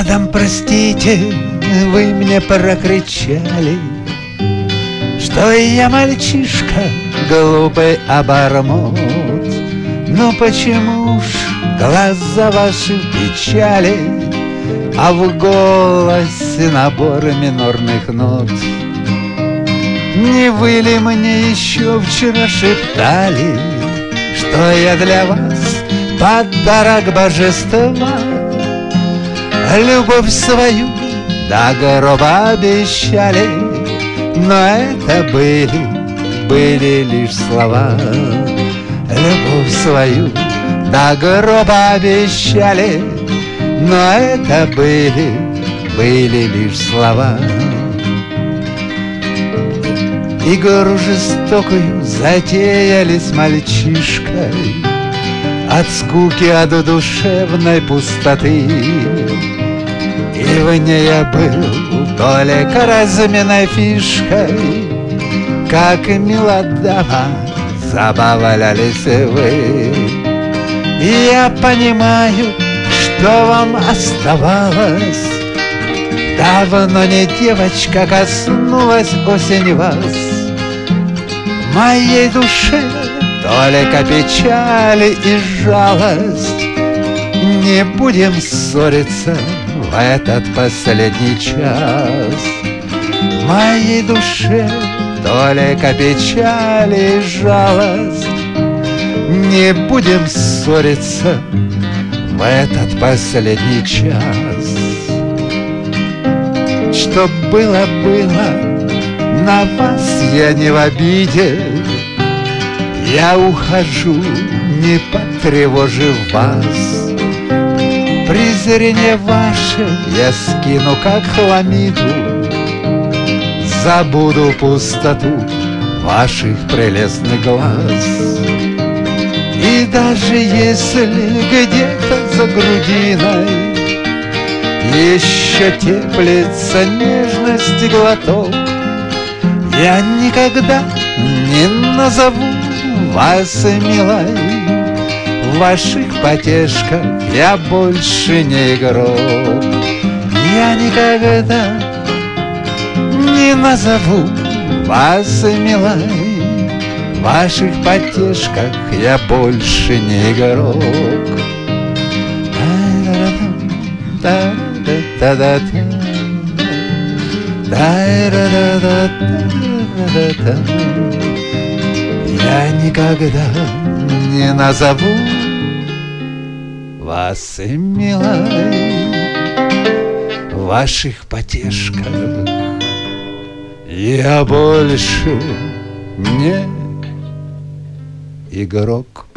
Мадам, простите, вы мне прокричали, что я мальчишка, глупый обормот. Но почему ж глаза ваши в печали, а в голосе набор минорных нот? Не вы ли мне еще вчера шептали, что я для вас подарок божества? Любовь свою до гроба обещали, но это были лишь слова. Любовь свою до гроба обещали, но это были лишь слова. Игру жестокую затеяли с мальчишкой от скуки, от душевной пустоты. И в ней я был только разменной фишкой, как мелодрама забавлялись вы. И я понимаю, что вам оставалось. Давно не девочка коснулась осень вас. В моей душе только печали и жалость. Не будем ссориться в этот последний час. В моей душе только печали и жалость. Не будем ссориться в этот последний час. Что было, на вас я не в обиде. Я ухожу, не потревожив вас. Презрение ваше я скину, как хламиду. Забуду пустоту ваших прелестных глаз. И даже если где-то за грудиной еще теплится нежность и глоток, я никогда не назову вас милой. В ваших потешках я больше не игрок. Я никогда не назову вас милой. В ваших потешках я больше не игрок. Я никогда не назову вас милой. В ваших потешках я больше не игрок.